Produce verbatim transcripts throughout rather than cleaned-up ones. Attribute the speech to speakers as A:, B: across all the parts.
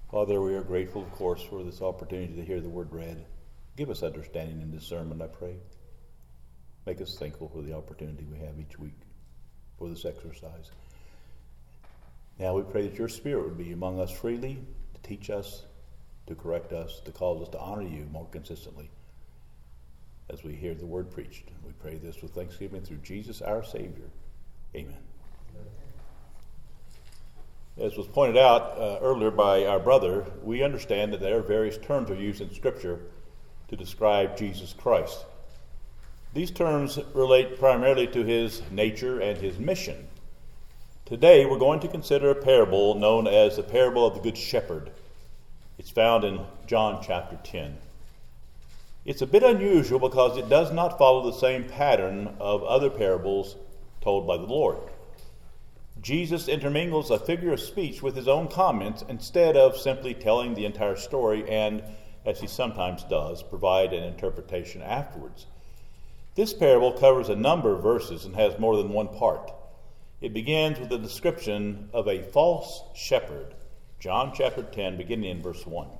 A: Father, we are grateful, of course, for this opportunity to hear the word read. Give us understanding and discernment, I pray. Make us thankful for the opportunity we have each week for this exercise. Now we pray that your Spirit would be among us freely to teach us, to correct us, to cause us to honor you more consistently as we hear the word preached. We pray this with thanksgiving through Jesus our Savior. Amen. As was pointed out uh, earlier by our brother, we understand that there are various terms are used in Scripture to describe Jesus Christ. These terms relate primarily to his nature and his mission. Today we're going to consider a parable known as the parable of the Good Shepherd. It's found in John chapter ten. It's a bit unusual because it does not follow the same pattern of other parables told by the Lord. Jesus intermingles a figure of speech with his own comments instead of simply telling the entire story and, as he sometimes does, provide an interpretation afterwards. This parable covers a number of verses and has more than one part. It begins with a description of a false shepherd. John chapter ten, beginning in verse one.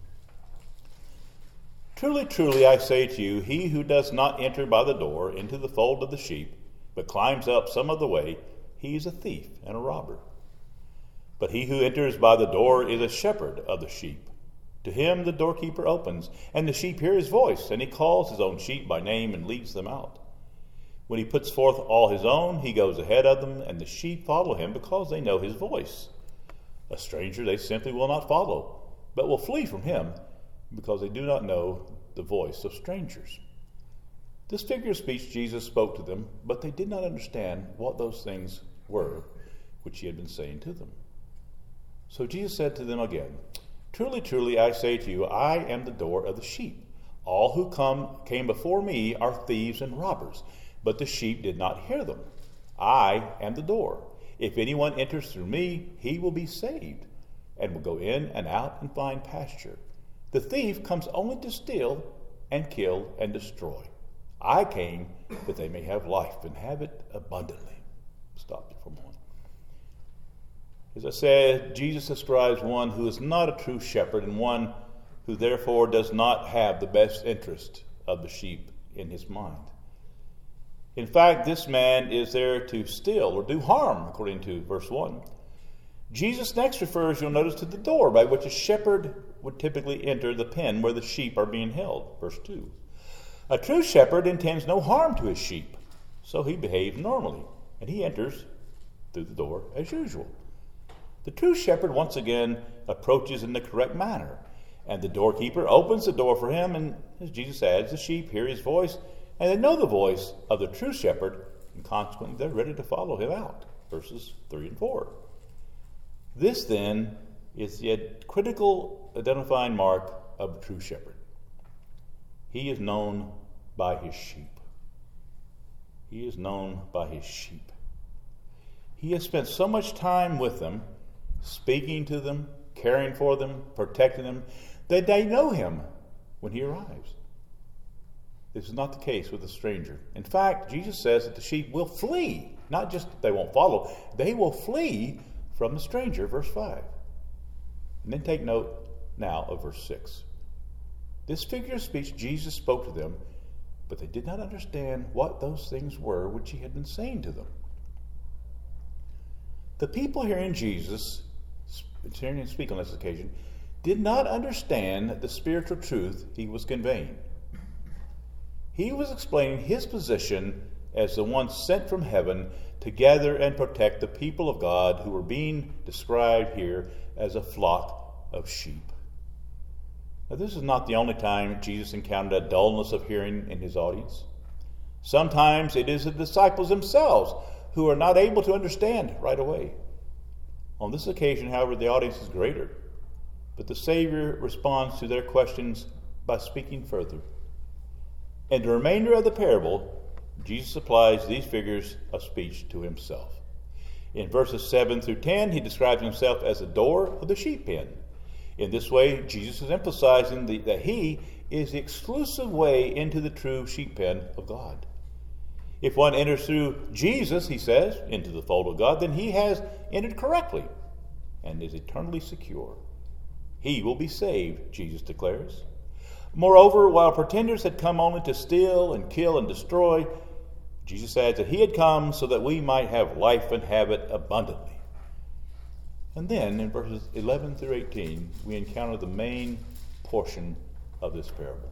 A: Truly, truly, I say to you, he who does not enter by the door into the fold of the sheep, but climbs up some other way, he is a thief and a robber. But he who enters by the door is a shepherd of the sheep. To him the doorkeeper opens, and the sheep hear his voice, and he calls his own sheep by name and leads them out. When he puts forth all his own, he goes ahead of them, and the sheep follow him because they know his voice. A stranger they simply will not follow, but will flee from him because they do not know the voice of strangers. This figure of speech Jesus spoke to them, but they did not understand what those things were which he had been saying to them. So Jesus said to them again, Truly, truly, I say to you, I am the door of the sheep. All who come came before me are thieves and robbers, but the sheep did not hear them. I am the door. If anyone enters through me, he will be saved, and will go in and out and find pasture. The thief comes only to steal and kill and destroy. I came that they may have life and have it abundantly. Stop for a moment. As I said, Jesus describes one who is not a true shepherd and one who therefore does not have the best interest of the sheep in his mind. In fact, this man is there to steal or do harm, according to verse one. Jesus next refers, you'll notice, to the door by which a shepherd would typically enter the pen where the sheep are being held, verse two. A true shepherd intends no harm to his sheep, so he behaves normally, and he enters through the door as usual. The true shepherd once again approaches in the correct manner, and the doorkeeper opens the door for him, and as Jesus adds, the sheep hear his voice, and they know the voice of the true shepherd, and consequently they're ready to follow him out, verses three and four. This then is the critical identifying mark of the true shepherd. He is known by his sheep. He is known by his sheep. He has spent so much time with them, speaking to them, caring for them, protecting them, that they know him when he arrives. This is not the case with a stranger. In fact, Jesus says that the sheep will flee. Not just they won't follow, they will flee from the stranger, verse five. And then take note now of verse six. This figure of speech Jesus spoke to them, but they did not understand what those things were which he had been saying to them. The people hearing Jesus, hearing him speak on this occasion, did not understand the spiritual truth he was conveying. He was explaining his position as the one sent from heaven to gather and protect the people of God who were being described here as a flock of sheep. Now, this is not the only time Jesus encountered a dullness of hearing in his audience. Sometimes it is the disciples themselves who are not able to understand right away. On this occasion, however, the audience is greater, but the Savior responds to their questions by speaking further. In the remainder of the parable, Jesus applies these figures of speech to himself. In verses seven through ten, he describes himself as the door of the sheep pen. In this way, Jesus is emphasizing the, that he is the exclusive way into the true sheep pen of God. If one enters through Jesus, he says, into the fold of God, then he has entered correctly and is eternally secure. he will be saved, Jesus declares. Moreover, while pretenders had come only to steal and kill and destroy, Jesus adds that he had come so that we might have life and have it abundantly. And then in verses eleven through eighteen, we encounter the main portion of this parable.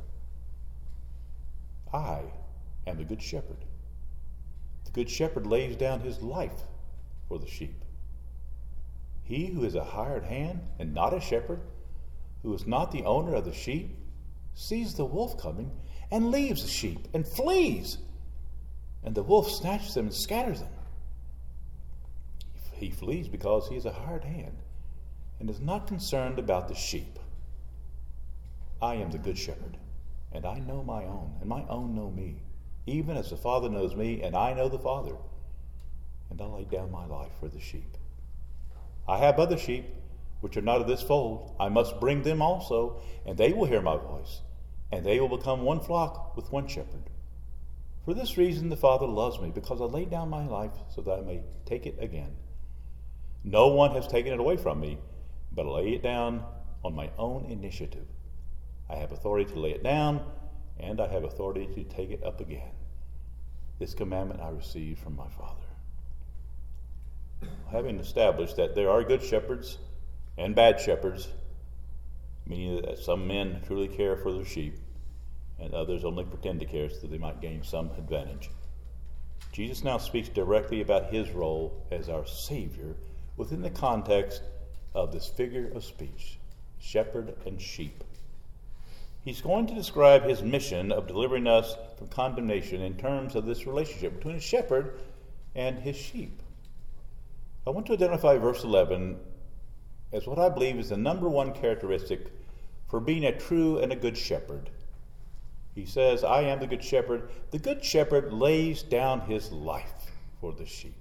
A: I am the good shepherd. The good shepherd lays down his life for the sheep. He who is a hired hand and not a shepherd, who is not the owner of the sheep, sees the wolf coming and leaves the sheep and flees. And the wolf snatches them and scatters them. He flees because he is a hired hand and is not concerned about the sheep. I am the good shepherd, and I know my own, and my own know me, even as the Father knows me, and I know the Father, and I lay down my life for the sheep. I have other sheep which are not of this fold. I must bring them also, and they will hear my voice, and they will become one flock with one shepherd. For this reason the Father loves me, because I lay down my life so that I may take it again. No one has taken it away from me, but I lay it down on my own initiative. I have authority to lay it down, and I have authority to take it up again. This commandment I received from my Father. Having established that there are good shepherds and bad shepherds, meaning that some men truly care for their sheep, and others only pretend to care so that they might gain some advantage, Jesus now speaks directly about his role as our Savior within the context of this figure of speech, shepherd and sheep. He's going to describe his mission of delivering us from condemnation in terms of this relationship between a shepherd and his sheep. I want to identify verse eleven as what I believe is the number one characteristic for being a true and a good shepherd. He says, I am the good shepherd. The good shepherd lays down his life for the sheep.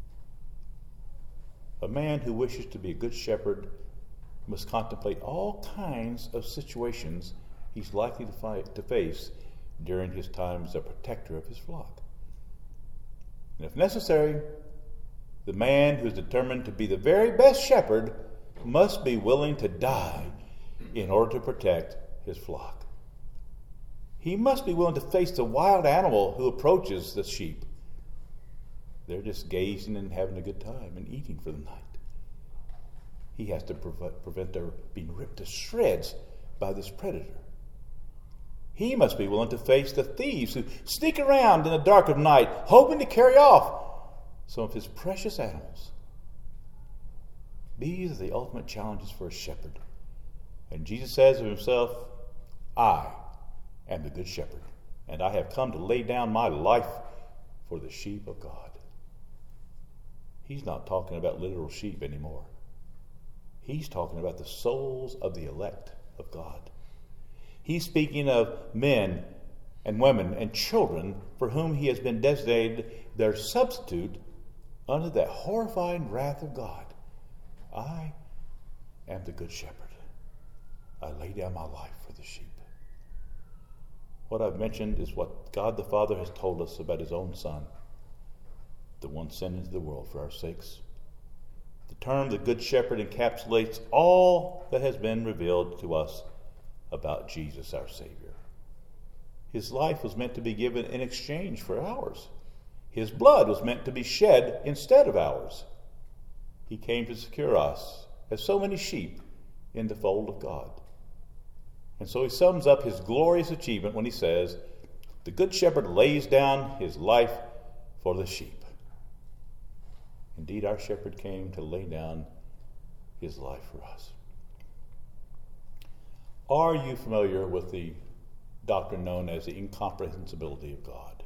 A: A man who wishes to be a good shepherd must contemplate all kinds of situations he's likely to, fight, to face during his time as a protector of his flock. And if necessary, the man who is determined to be the very best shepherd must be willing to die in order to protect his flock. He must be willing to face the wild animal who approaches the sheep. They're just gazing and having a good time and eating for the night. He has to prevent, prevent their being ripped to shreds by this predator. He must be willing to face the thieves who sneak around in the dark of night, hoping to carry off some of his precious animals. These are the ultimate challenges for a shepherd. And Jesus says of himself, I am the good shepherd, and I have come to lay down my life for the sheep of God. He's not talking about literal sheep anymore. He's talking about the souls of the elect of God. He's speaking of men and women and children for whom he has been designated their substitute under that horrifying wrath of God. I am the good shepherd. I lay down my life for the sheep. What I've mentioned is what God the Father has told us about his own Son, the one sent into the world for our sakes. The term the Good Shepherd encapsulates all that has been revealed to us about Jesus, our Savior. His life was meant to be given in exchange for ours. His blood was meant to be shed instead of ours. He came to secure us, as so many sheep, in the fold of God. And so he sums up his glorious achievement when he says, the Good Shepherd lays down his life for the sheep. Indeed, our shepherd came to lay down his life for us. Are you familiar with the doctrine known as the incomprehensibility of God?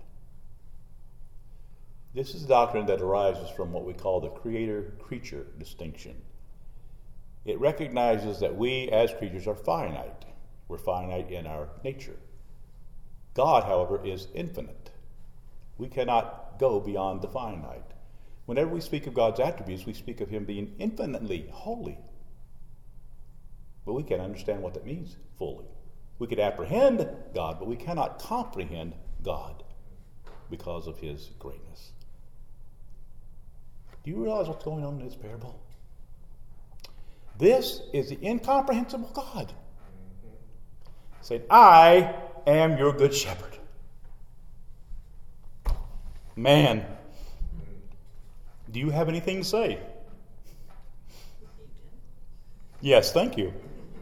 A: This is a doctrine that arises from what we call the creator-creature distinction. It recognizes that we as creatures are finite. We're finite in our nature. God, however, is infinite. We cannot go beyond the finite. Whenever we speak of God's attributes, we speak of him being infinitely holy. But we can't understand what that means fully. We could apprehend God, but we cannot comprehend God because of his greatness. Do you realize what's going on in this parable? This is the incomprehensible God. Saying, I am your good shepherd. Man, do you have anything to say? Yes, thank you.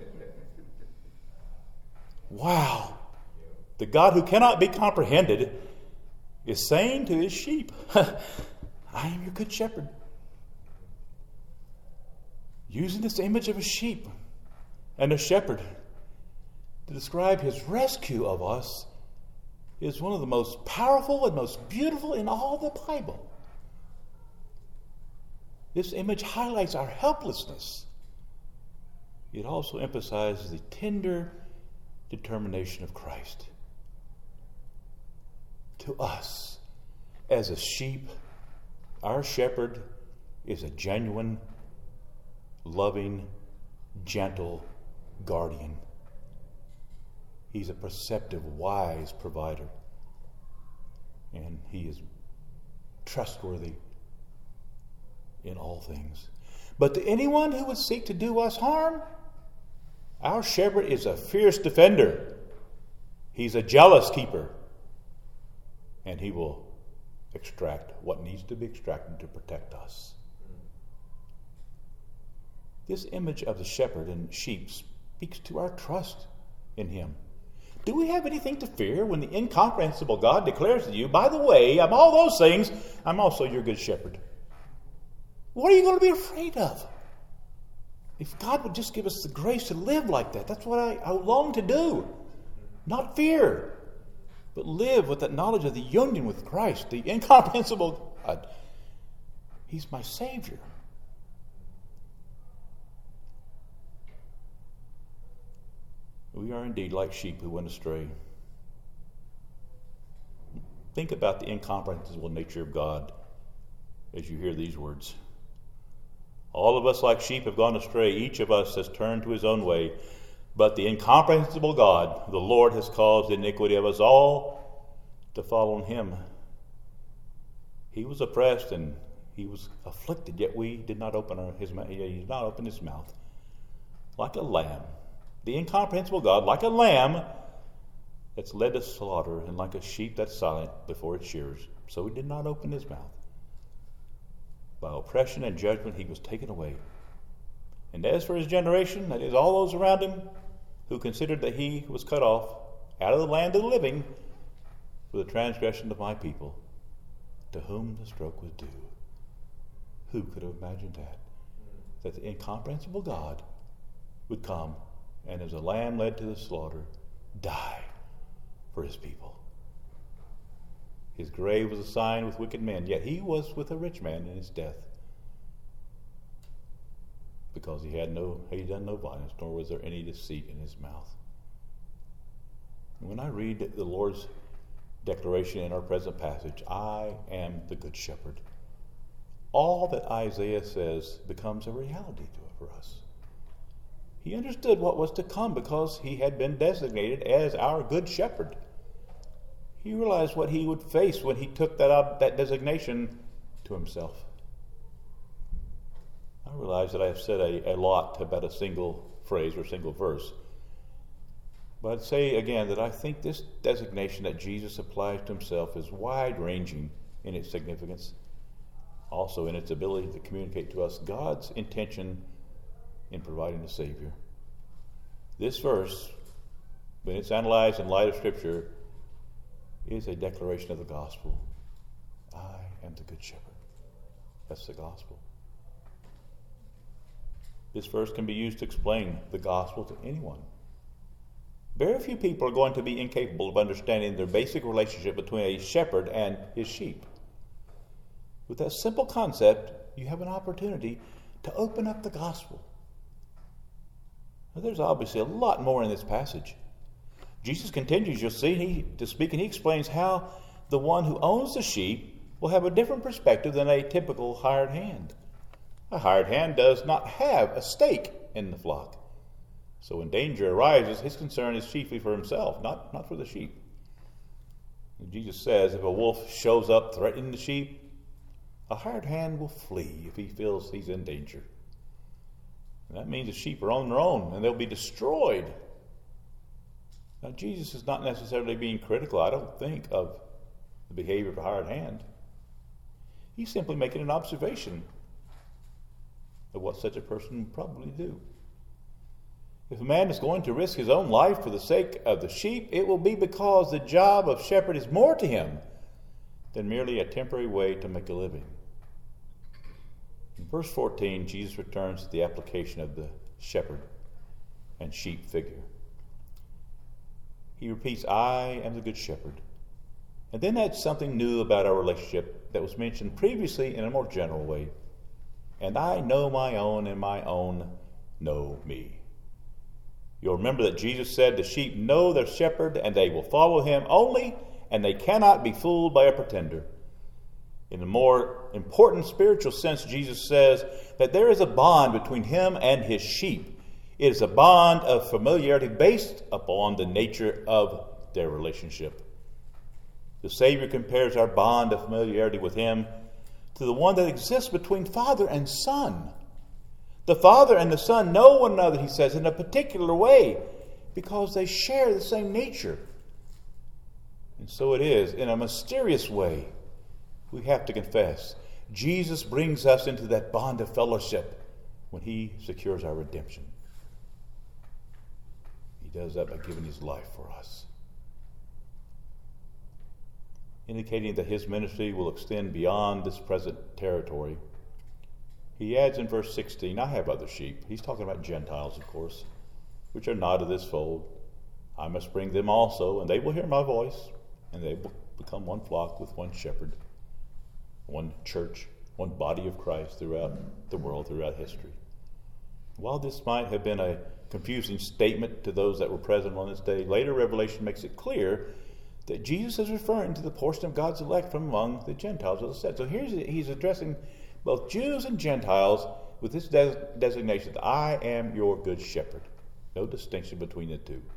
A: Wow. The God who cannot be comprehended is saying to his sheep, I am your good shepherd. Using this image of a sheep and a shepherd to describe his rescue of us is one of the most powerful and most beautiful in all the Bible. This image highlights our helplessness. It also emphasizes the tender determination of Christ. To us, as a sheep, our shepherd is a genuine, loving, gentle guardian. He's a perceptive, wise provider. And he is trustworthy in all things. But to anyone who would seek to do us harm, our shepherd is a fierce defender. He's a jealous keeper. And he will extract what needs to be extracted to protect us. This image of the shepherd and sheep speaks to our trust in him. Do we have anything to fear when the incomprehensible God declares to you, by the way, of all those things, I'm also your good shepherd? What are you going to be afraid of? If God would just give us the grace to live like that, that's what I, I long to do. Not fear, but live with that knowledge of the union with Christ, the incomprehensible God. He's my Savior. We are indeed like sheep who went astray. Think about the incomprehensible nature of God as you hear these words. All of us like sheep have gone astray. Each of us has turned to his own way. But the incomprehensible God, the Lord, has caused the iniquity of us all to fall on him. He was oppressed and he was afflicted, yet we did not open our, his mouth. He did not open his mouth. Like a lamb. The incomprehensible God, like a lamb that's led to slaughter, and like a sheep that's silent before its shearers. So he did not open his mouth. By oppression and judgment he was taken away. And as for his generation, that is all those around him, who considered that he was cut off out of the land of the living for the transgression of my people, to whom the stroke was due. Who could have imagined that? That the incomprehensible God would come and as a lamb led to the slaughter, die for his people. His grave was assigned with wicked men, yet he was with a rich man in his death, because he had no he had done no violence, nor was there any deceit in his mouth. When I read the Lord's declaration in our present passage, I am the good shepherd, all that Isaiah says becomes a reality to for us. He understood what was to come because he had been designated as our good shepherd. He realized what he would face when he took that up, that designation to himself. I realize that I have said a, a lot about a single phrase or single verse. But I'd say again that I think this designation that Jesus applies to himself is wide-ranging in its significance, also in its ability to communicate to us God's intention in providing a Savior. This verse, when it's analyzed in light of Scripture, is a declaration of the gospel. I am the good shepherd. That's the gospel. This verse can be used to explain the gospel to anyone. Very few people are going to be incapable of understanding the basic relationship between a shepherd and his sheep. With that simple concept, you have an opportunity to open up the gospel. Now, there's obviously a lot more in this passage. Jesus continues, you'll see, he, to speak, and he explains how the one who owns the sheep will have a different perspective than a typical hired hand. A hired hand does not have a stake in the flock. So when danger arises, his concern is chiefly for himself, not, not for the sheep. And Jesus says if a wolf shows up threatening the sheep, a hired hand will flee if he feels he's in danger. And that means the sheep are on their own and they'll be destroyed. Now, Jesus is not necessarily being critical, I don't think, of the behavior of a hired hand. He's simply making an observation of what such a person would probably do. If a man is going to risk his own life for the sake of the sheep, it will be because the job of shepherd is more to him than merely a temporary way to make a living. In verse fourteen, Jesus returns to the application of the shepherd and sheep figure. He repeats, I am the good shepherd. And then adds something new about our relationship that was mentioned previously in a more general way. And I know my own, and my own know me. You'll remember that Jesus said the sheep know their shepherd, and they will follow him only, and they cannot be fooled by a pretender. In a more important spiritual sense, Jesus says that there is a bond between him and his sheep. It is a bond of familiarity based upon the nature of their relationship. The Savior compares our bond of familiarity with him to the one that exists between Father and Son. The Father and the Son know one another, he says, in a particular way because they share the same nature. And so it is, in a mysterious way, we have to confess, Jesus brings us into that bond of fellowship when he secures our redemption. He does that by giving his life for us, indicating that his ministry will extend beyond this present territory. He adds in verse sixteen, I have other sheep. He's talking about Gentiles, of course, which are not of this fold. I must bring them also, and they will hear my voice, and they will become one flock with one shepherd, one church, one body of Christ throughout the world, throughout history. While this might have been a confusing statement to those that were present on this day, later Revelation makes it clear that Jesus is referring to the portion of God's elect from among the Gentiles, as I said. So here's he's addressing both Jews and Gentiles with this des- designation, that I am your good shepherd. No distinction between the two.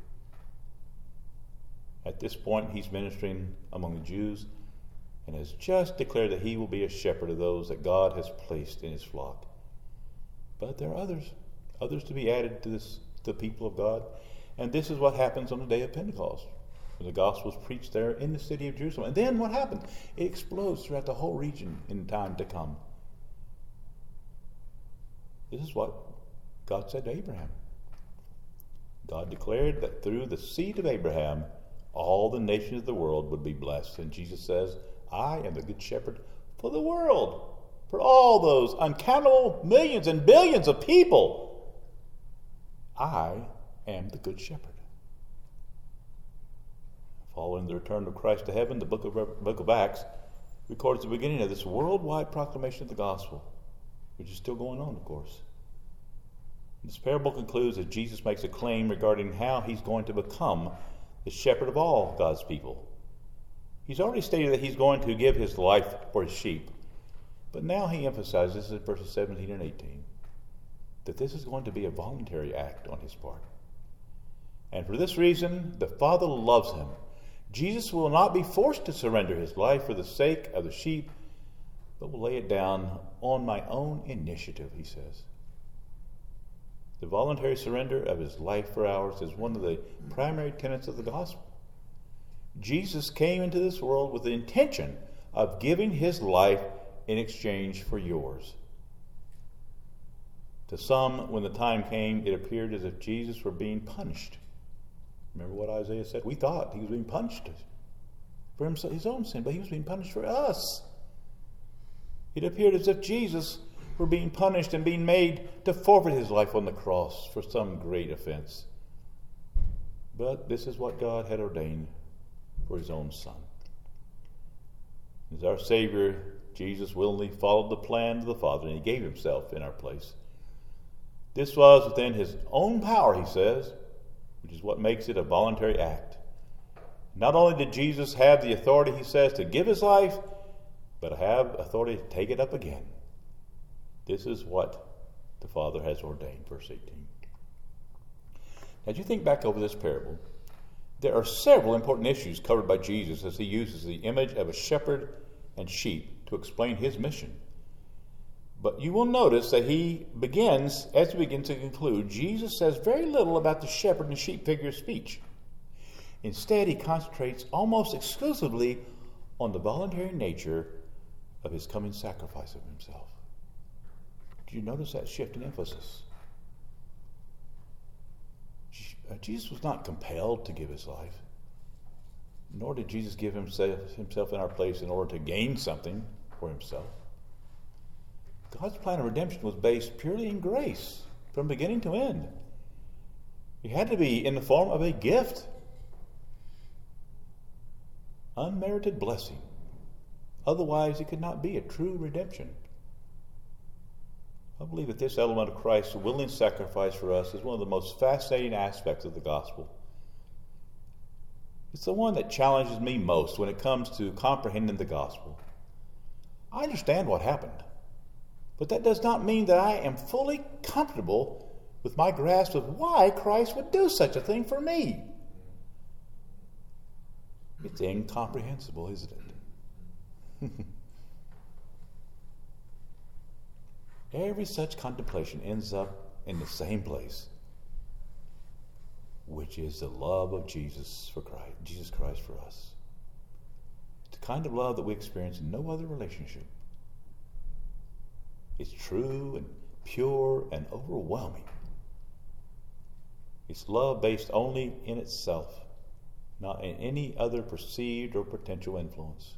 A: At this point, he's ministering among the Jews and has just declared that he will be a shepherd of those that God has placed in his flock. But there are others, others to be added to this, the people of God. And this is what happens on the day of Pentecost, when the gospel was preached there in the city of Jerusalem. And then what happened? It explodes throughout the whole region in time to come. This is what God said to Abraham. God declared that through the seed of Abraham, all the nations of the world would be blessed. And Jesus says, I am the good shepherd for the world, for all those uncountable millions and billions of people. I am the good shepherd. Following the return of Christ to heaven, the book of, book of Acts records the beginning of this worldwide proclamation of the gospel, which is still going on, of course. This parable concludes as Jesus makes a claim regarding how he's going to become the shepherd of all God's people. He's already stated that he's going to give his life for his sheep, but now he emphasizes in verses seventeen and eighteen that this is going to be a voluntary act on his part. And for this reason, the Father loves him. Jesus will not be forced to surrender his life for the sake of the sheep, but will lay it down on my own initiative, he says. The voluntary surrender of his life for ours is one of the primary tenets of the gospel. Jesus came into this world with the intention of giving his life in exchange for yours. To some, when the time came, it appeared as if Jesus were being punished. Remember what Isaiah said? We thought he was being punished for his own sin, but he was being punished for us. It appeared as if Jesus were being punished and being made to forfeit his life on the cross for some great offense. But this is what God had ordained for his own Son. As our Savior, Jesus willingly followed the plan of the Father, and he gave himself in our place. This was within his own power, he says, which is what makes it a voluntary act. Not only did Jesus have the authority, he says, to give his life, but have authority to take it up again. This is what the Father has ordained, verse eighteen. As you think back over this parable, there are several important issues covered by Jesus as he uses the image of a shepherd and sheep to explain his mission. But you will notice that he begins, as he begins to conclude, Jesus says very little about the shepherd and sheep figure of speech. Instead, he concentrates almost exclusively on the voluntary nature of his coming sacrifice of himself. Do you notice that shift in emphasis? Jesus was not compelled to give his life, nor did Jesus give himself, himself in our place in order to gain something for himself. God's plan of redemption was based purely in grace from beginning to end. It had to be in the form of a gift. Unmerited blessing. Otherwise, it could not be a true redemption. I believe that this element of Christ's willing sacrifice for us is one of the most fascinating aspects of the gospel. It's the one that challenges me most when it comes to comprehending the gospel. I understand what happened, but that does not mean that I am fully comfortable with my grasp of why Christ would do such a thing for me. It's incomprehensible, isn't it? Every such contemplation ends up in the same place, which is the love of Jesus for Christ, Jesus Christ for us. It's the kind of love that we experience in no other relationship. It's true and pure and overwhelming. It's love based only in itself, not in any other perceived or potential influence.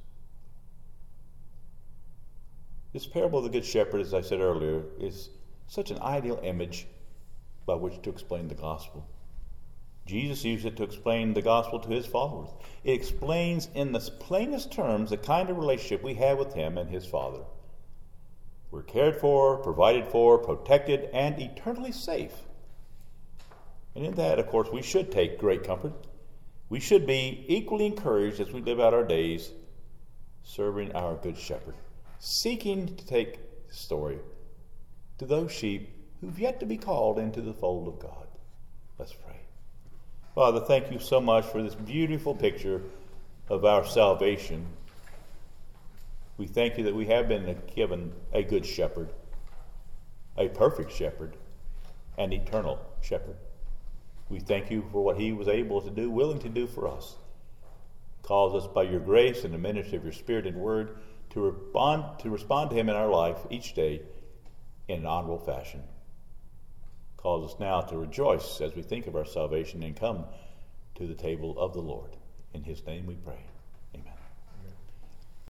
A: This parable of the Good Shepherd, as I said earlier, is such an ideal image by which to explain the gospel. Jesus used it to explain the gospel to his followers. It explains in the plainest terms the kind of relationship we have with him and his Father. We're cared for, provided for, protected, and eternally safe. And in that, of course, we should take great comfort. We should be equally encouraged as we live out our days serving our Good Shepherd, seeking to take the story to those sheep who've yet to be called into the fold of God. Let's pray. Father, thank you so much for this beautiful picture of our salvation. We thank you that we have been given a good shepherd, a perfect shepherd, an eternal shepherd. We thank you for what he was able to do, willing to do for us. Calls us by your grace and the ministry of your Spirit and word to respond, to respond to him in our life each day in an honorable fashion. Calls us now to rejoice as we think of our salvation and come to the table of the Lord. In his name we pray.